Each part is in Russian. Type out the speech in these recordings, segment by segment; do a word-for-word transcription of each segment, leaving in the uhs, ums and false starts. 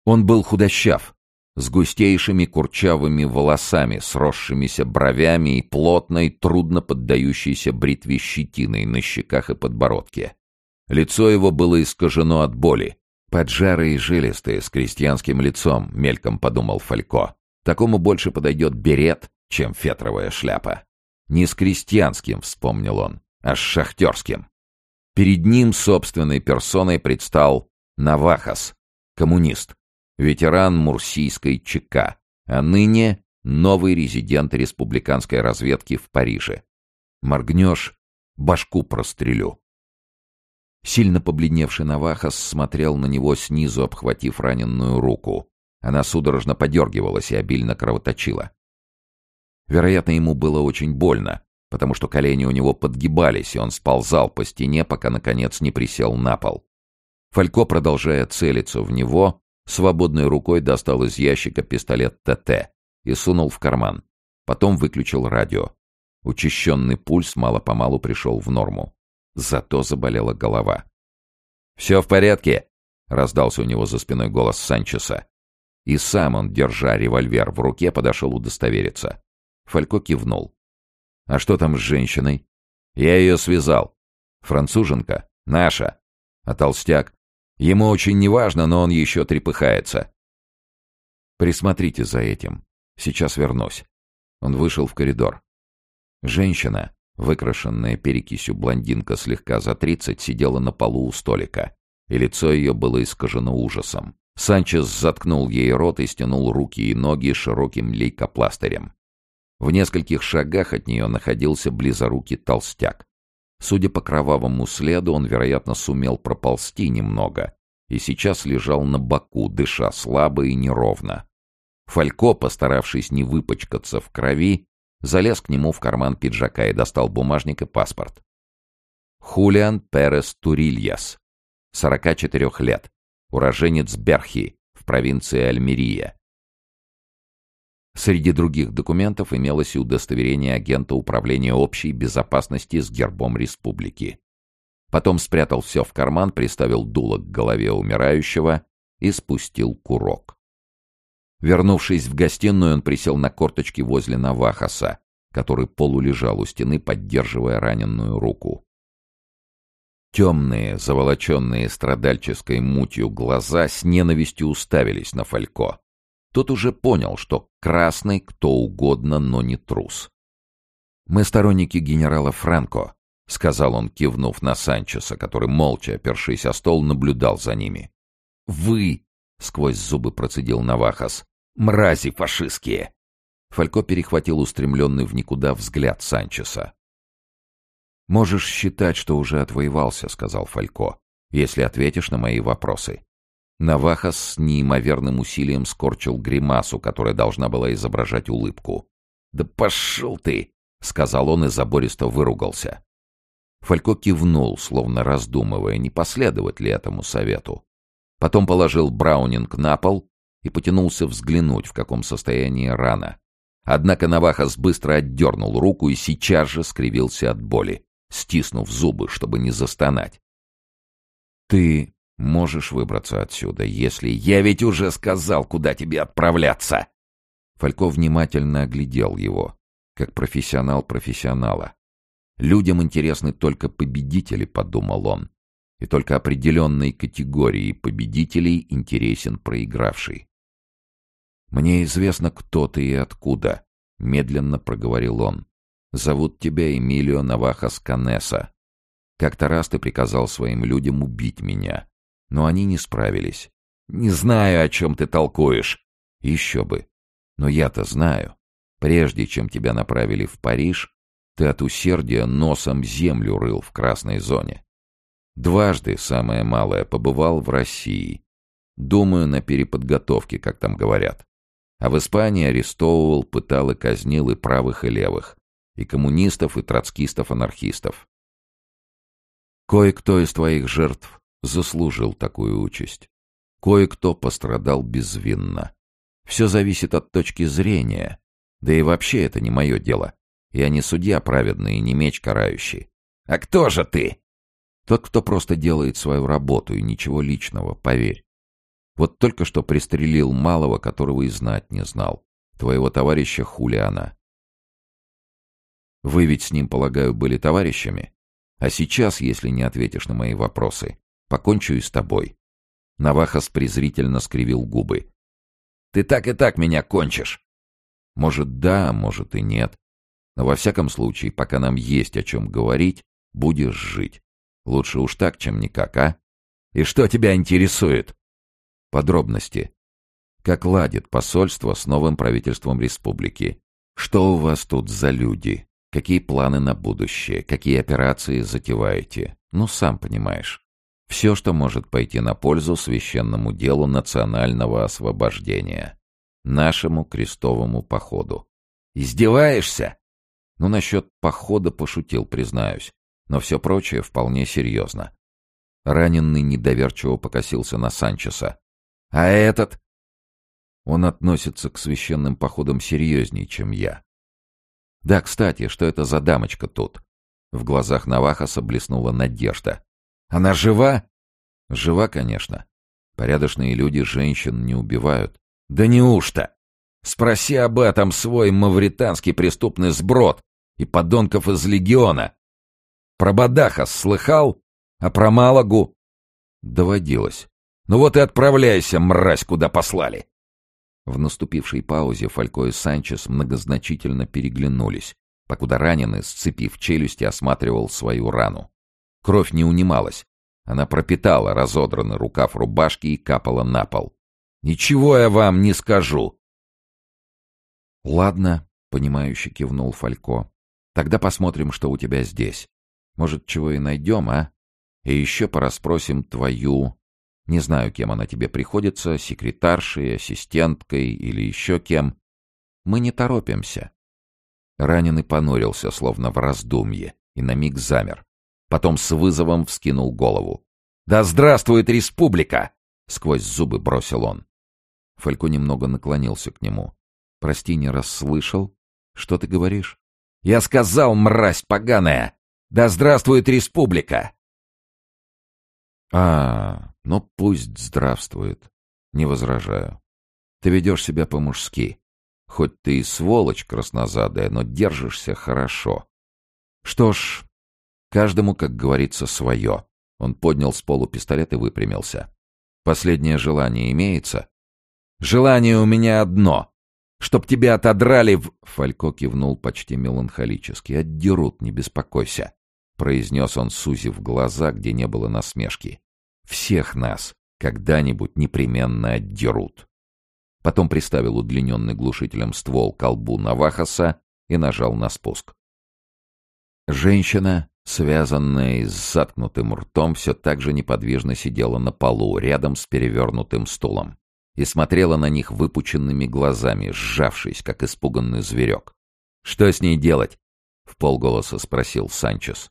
Он был худощав, с густейшими курчавыми волосами, сросшимися бровями и плотной, трудно поддающейся бритве щетиной на щеках и подбородке. Лицо его было искажено от боли. Поджарый и жилистый, с крестьянским лицом, мельком подумал Фалько. Такому больше подойдет берет, чем фетровая шляпа. Не с крестьянским, вспомнил он, а с шахтерским. Перед ним собственной персоной предстал Навахас, коммунист, ветеран мурсийской ЧК, а ныне новый резидент республиканской разведки в Париже. Моргнешь — башку прострелю. Сильно побледневший Навахас смотрел на него снизу, обхватив раненую руку. Она судорожно подергивалась и обильно кровоточила. Вероятно, ему было очень больно, потому что колени у него подгибались, и он сползал по стене, пока, наконец, не присел на пол. Фалько, продолжая целиться в него, свободной рукой достал из ящика пистолет ТТ и сунул в карман. Потом выключил радио. Учащенный пульс мало-помалу пришел в норму. Зато заболела голова. «Все в порядке?» — раздался у него за спиной голос Санчеса. И сам он, держа револьвер в руке, подошел удостовериться. Фалько кивнул. «А что там с женщиной?» «Я ее связал. Француженка? Наша. А толстяк? Ему очень неважно, но он еще трепыхается». «Присмотрите за этим. Сейчас вернусь». Он вышел в коридор. Женщина, выкрашенная перекисью блондинка слегка за тридцать, сидела на полу у столика, и лицо ее было искажено ужасом. Санчес заткнул ей рот и стянул руки и ноги широким лейкопластырем. В нескольких шагах от нее находился близорукий толстяк. Судя по кровавому следу, он, вероятно, сумел проползти немного и сейчас лежал на боку, дыша слабо и неровно. Фалько, постаравшись не выпачкаться в крови, залез к нему в карман пиджака и достал бумажник и паспорт. Хулиан Перес Турильяс, сорока четырёх лет, уроженец Берхи в провинции Альмерия. Среди других документов имелось и удостоверение агента Управления общей безопасности с гербом республики. Потом спрятал все в карман, приставил дуло к голове умирающего и спустил курок. Вернувшись в гостиную, он присел на корточки возле Навахаса, который полулежал у стены, поддерживая раненую руку. Темные, заволоченные страдальческой мутью глаза с ненавистью уставились на Фалько. Тот уже понял, что красный кто угодно, но не трус. «Мы сторонники генерала Франко», — сказал он, кивнув на Санчеса, который, молча опершись о стол, наблюдал за ними. «Вы!» — сквозь зубы процедил Навахас. «Мрази фашистские!» Фалько перехватил устремленный в никуда взгляд Санчеса. «Можешь считать, что уже отвоевался», — сказал Фалько, «если ответишь на мои вопросы». Навахас с неимоверным усилием скорчил гримасу, которая должна была изображать улыбку. «Да пошел ты!» — сказал он и забористо выругался. Фалько кивнул, словно раздумывая, не последовать ли этому совету. Потом положил браунинг на пол и потянулся взглянуть, в каком состоянии рана. Однако Навахас быстро отдернул руку и сейчас же скривился от боли, стиснув зубы, чтобы не застонать. «Ты можешь выбраться отсюда, если... Я ведь уже сказал, куда тебе отправляться!» Фалько внимательно оглядел его, как профессионал профессионала. «Людям интересны только победители», — подумал он, «и только определенной категории победителей интересен проигравший». «Мне известно, кто ты и откуда», — медленно проговорил он. «Зовут тебя Эмилио Навахас Канеса. Как-то раз ты приказал своим людям убить меня, но они не справились. Не знаю, о чем ты толкуешь». «Еще бы. Но я-то знаю. Прежде чем тебя направили в Париж, ты от усердия носом землю рыл в красной зоне. Дважды, самое малое, побывал в России. Думаю, на переподготовке, как там говорят. А в Испании арестовывал, пытал и казнил и правых, и левых, и коммунистов, и троцкистов-анархистов. Кое-кто из твоих жертв заслужил такую участь. Кое-кто пострадал безвинно. Все зависит от точки зрения. Да и вообще это не мое дело. Я не судья праведный и не меч карающий. А кто же ты? Тот, кто просто делает свою работу, и ничего личного, поверь. Вот только что пристрелил малого, которого и знать не знал. Твоего товарища Хулиана. Вы ведь с ним, полагаю, были товарищами? А сейчас, если не ответишь на мои вопросы, покончу и с тобой». Навахас презрительно скривил губы. «Ты так и так меня кончишь». «Может, да, может и нет. Но во всяком случае, пока нам есть о чем говорить, будешь жить. Лучше уж так, чем никак, а? И что тебя интересует?» «Подробности. Как ладит посольство с новым правительством республики? Что у вас тут за люди? Какие планы на будущее? Какие операции затеваете? Ну, сам понимаешь. Все, что может пойти на пользу священному делу национального освобождения. Нашему крестовому походу». «Издеваешься?» Ну, насчет похода пошутил, признаюсь. Но все прочее вполне серьезно. Раненый недоверчиво покосился на Санчеса. «А этот?» Он относится к священным походам серьезней, чем я. Да, кстати, что это за дамочка тут? В глазах Навахаса блеснула надежда. Она жива? Жива, конечно. Порядочные люди женщин не убивают. Да неужто? Спроси об этом свой мавританский преступный сброд и подонков из легиона. Про Бадахас слыхал? А про Малагу? Доводилось. Ну вот и отправляйся, мразь, куда послали. В наступившей паузе Фалько и Санчес многозначительно переглянулись, покуда раненый, сцепив челюсти, осматривал свою рану. Кровь не унималась. Она пропитала разодранный рукав рубашки и капала на пол. «Ничего я вам не скажу!» «Ладно», — понимающе кивнул Фалько. «Тогда посмотрим, что у тебя здесь. Может, чего и найдем, а? И еще порасспросим твою... Не знаю, кем она тебе приходится, секретаршей, ассистенткой или еще кем. Мы не торопимся». Раненый понурился, словно в раздумье, и на миг замер. Потом с вызовом вскинул голову. «Да здравствует республика!» — сквозь зубы бросил он. Фалько немного наклонился к нему. «Прости, не расслышал. Что ты говоришь?» «Я сказал, мразь поганая! Да здравствует республика!» «А, ну пусть здравствует. Не возражаю. Ты ведешь себя по-мужски. Хоть ты и сволочь краснозадая, но держишься хорошо. Что ж, каждому, как говорится, свое». Он поднял с полу пистолет и выпрямился. «Последнее желание имеется?» «Желание у меня одно. Чтоб тебя отодрали в...» Фалько кивнул почти меланхолически. «Отдерут, не беспокойся», — произнес он, сузив глаза, где не было насмешки. «Всех нас когда-нибудь непременно отдерут». Потом приставил удлиненный глушителем ствол к колбу Навахаса и нажал на спуск. Женщина, связанная и с заткнутым ртом, все так же неподвижно сидела на полу, рядом с перевернутым стулом, и смотрела на них выпученными глазами, сжавшись, как испуганный зверек. «Что с ней делать?» — вполголоса спросил Санчес.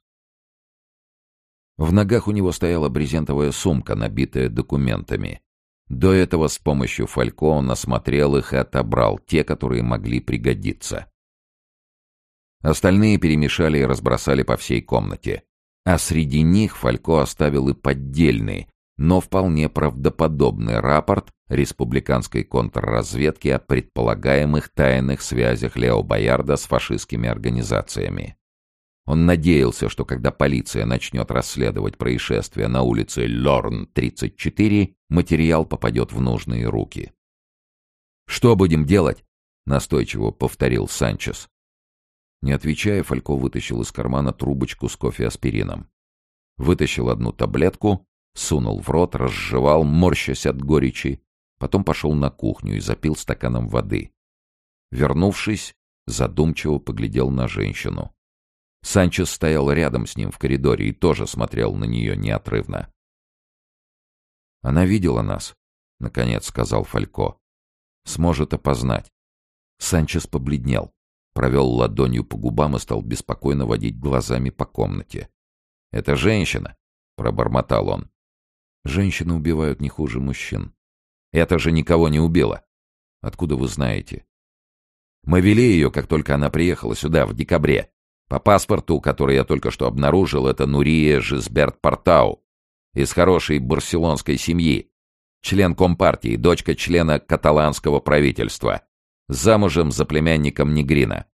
В ногах у него стояла брезентовая сумка, набитая документами. До этого с помощью Фалько он осмотрел их и отобрал те, которые могли пригодиться. Остальные перемешали и разбросали по всей комнате. А среди них Фалько оставил и поддельный, но вполне правдоподобный рапорт республиканской контрразведки о предполагаемых тайных связях Лео Боярда с фашистскими организациями. Он надеялся, что когда полиция начнет расследовать происшествие на улице Лорн тридцать четыре, материал попадет в нужные руки. «Что будем делать?» — настойчиво повторил Санчес. Не отвечая, Фалько вытащил из кармана трубочку с кофе-аспирином. Вытащил одну таблетку, сунул в рот, разжевал, морщась от горечи, потом пошел на кухню и запил стаканом воды. Вернувшись, задумчиво поглядел на женщину. Санчес стоял рядом с ним в коридоре и тоже смотрел на нее неотрывно. «Она видела нас», — наконец сказал Фалько. «Сможет опознать». Санчес побледнел, провел ладонью по губам и стал беспокойно водить глазами по комнате. «Это женщина», — пробормотал он. «Женщины убивают не хуже мужчин». «Это же никого не убило». «Откуда вы знаете?» «Мы вели ее, как только она приехала сюда, в декабре. По паспорту, который я только что обнаружил, это Нурия Жизберт Портау, из хорошей барселонской семьи. член Компартии, дочка члена каталанского правительства. Замужем за племянником Негрина.